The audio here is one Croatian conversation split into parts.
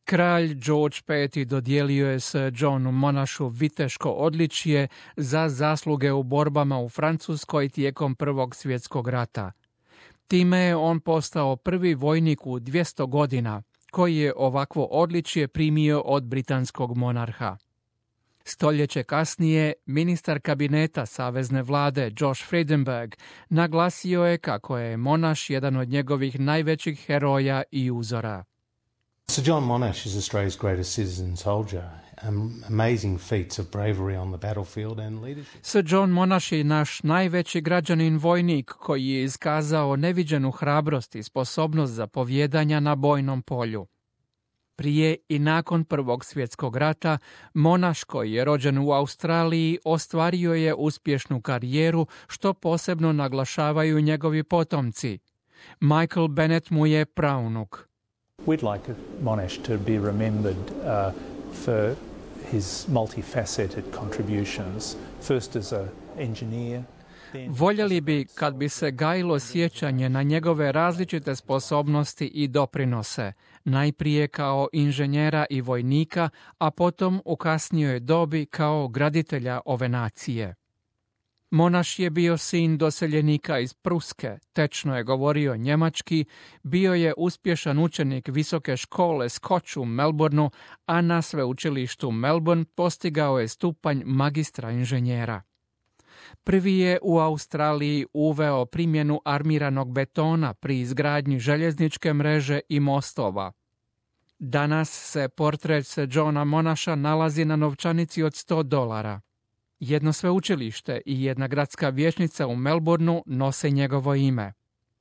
Kralj George V dodijelio je Sir Johnu Monašu viteško odličje za zasluge u borbama u Francuskoj tijekom Prvog svjetskog rata. Time je on postao prvi vojnik u 200 godina koji je ovakvo odličje primio od britanskog monarha. Stoljeće kasnije, ministar kabineta savezne vlade Josh Frydenberg naglasio je kako je Monaš jedan od njegovih najvećih heroja i uzora. Sir John Monash is Australia's greatest citizen soldier. Amazing feats of bravery on the battlefield and leadership. Sir John Monash je naš najveći građanin vojnik koji je iskazao neviđenu hrabrost i sposobnost zapovijedanja na bojnom polju. Prije i nakon Prvog svjetskog rata, Monaš koji je rođen u Australiji ostvario je uspješnu karijeru, što posebno naglašavaju njegovi potomci. Michael Bennett mu je praunuk. We'd like Monash to be remembered for his multifaceted contributions, first as an engineer. Voljeli bi kad bi se gajilo sjećanje na njegove različite sposobnosti i doprinose, najprije kao inženjera i vojnika, a potom u kasnijoj dobi kao graditelja ove nacije. Monaš je bio sin doseljenika iz Pruske, tečno je govorio njemački, bio je uspješan učenik visoke škole Scotch u Melbourneu, a na sveučilištu Melbourne postigao je stupanj magistra inženjera. Prvi je u Australiji uveo primjenu armiranog betona pri izgradnji željezničke mreže i mostova. Danas se portret Sir Johna Monaša nalazi na novčanici od $100. Jedno sveučilište i jedna gradska vijećnica u Melbourneu nose njegovo ime.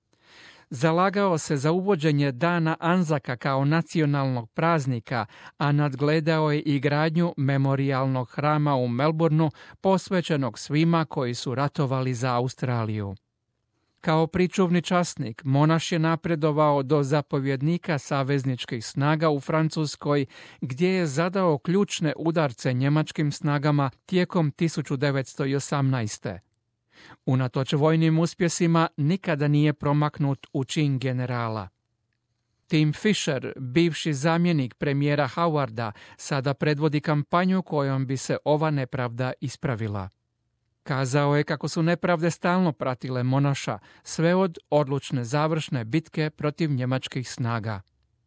Zalagao se za uvođenje dana Anzaka kao nacionalnog praznika, a nadgledao je i gradnju memorijalnog hrama u Melbourneu posvećenog svima koji su ratovali za Australiju. Kao pričuvni časnik, Monaš je napredovao do zapovjednika savezničkih snaga u Francuskoj, gdje je zadao ključne udarce njemačkim snagama tijekom 1918. Unatoč vojnim uspjesima nikada nije promaknut u čin generala. Tim Fisher, bivši zamjenik premijera Howarda, sada predvodi kampanju kojom bi se ova nepravda ispravila. Kazao je kako su nepravde stalno pratile Monaša, sve od odlučne završne bitke protiv njemačkih snaga.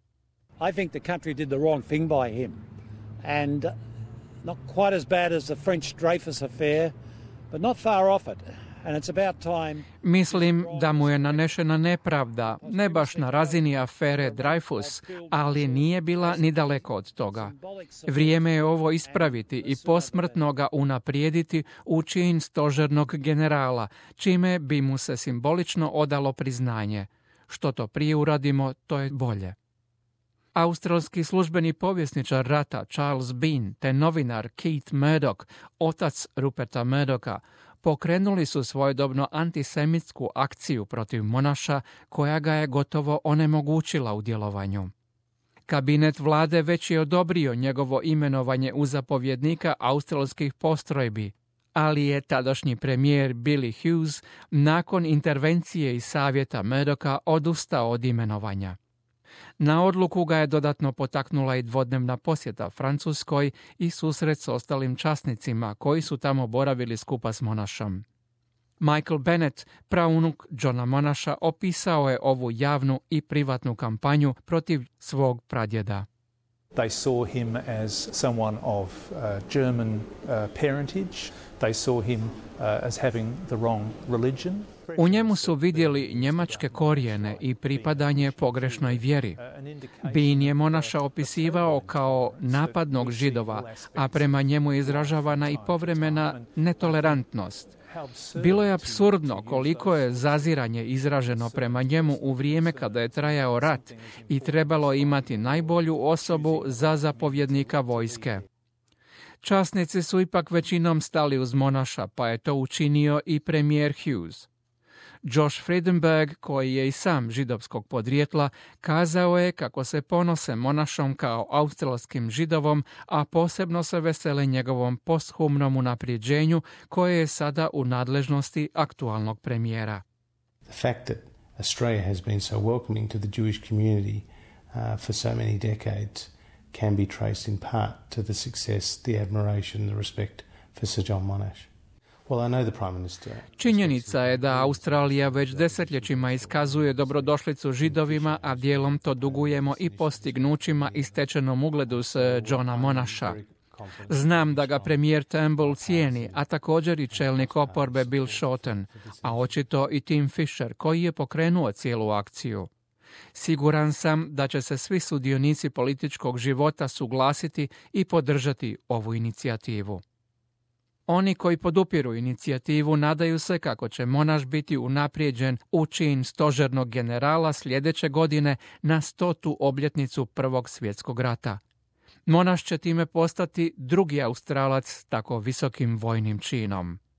I think the country did the wrong thing by him. And not quite as bad as the French Dreyfus affair, but not far off it. And it's about time. Mislim da mu je nanešena nepravda, ne baš na razini afere Dreyfus, ali nije bila ni daleko od toga. Vrijeme je ovo ispraviti i posmrtno ga unaprijediti u čin stožernog generala, čime bi mu se simbolično odalo priznanje. Što to prije uradimo, to je bolje. Australski službeni povjesničar rata Charles Bean te novinar Keith Murdoch, otac Ruperta Murdocha, pokrenuli su svojedobno antisemitsku akciju protiv Monaša koja ga je gotovo onemogućila u djelovanju. Kabinet vlade već je odobrio njegovo imenovanje u zapovjednika australskih postrojbi, ali je tadašnji premijer Billy Hughes nakon intervencije iz savjeta Murdocha odustao od imenovanja. Na odluku ga je dodatno potaknula i dvodnevna posjeta Francuskoj i susret s ostalim časnicima koji su tamo boravili skupa s Monašom. Michael Bennett, praunuk Johna Monaša, opisao je ovu javnu i privatnu kampanju protiv svog pradjeda. They saw him as someone of German parentage. They saw him as having the wrong religion. U njemu su vidjeli njemačke korijene i pripadanje pogrešnoj vjeri. Bean je Monaša opisivao kao napadnog Židova, a prema njemu je izražavana i povremena netolerantnost. Bilo je apsurdno koliko je zaziranje izraženo prema njemu u vrijeme kada je trajao rat i trebalo imati najbolju osobu za zapovjednika vojske. Časnici su ipak većinom stali uz Monaša, pa je to učinio i premijer Hughes. Josh Frydenberg, koji je i sam židovskog podrijetla, kazao je kako se ponose Monašom kao australskim Židovom, a posebno se vesele njegovom posthumnom unaprijeđenju koje je sada u nadležnosti aktualnog premijera. The fact that Australia has been so welcoming to the Jewish community for so many decades can be traced in part to the success, the admiration, the respect for Sir John Monash. Well, I know the Prime Minister. Činjenica je da Australija već desetljećima iskazuje dobrodošlicu Židovima, a dijelom to dugujemo i postignućima i stečenom ugledu s Johna Monasha. Znam da ga premijer Turnbull cijeni, a također i čelnik oporbe Bill Shorten, a očito i Tim Fisher, koji je pokrenuo cijelu akciju. Siguran sam da će se svi sudionici političkog života suglasiti i podržati ovu inicijativu. Oni koji podupiru inicijativu nadaju se kako će Monash biti unaprijeđen u čin stožernog generala sljedeće godine na 100. obljetnicu Prvog svjetskog rata. Monash će time postati drugi Australac s tako visokim vojnim činom.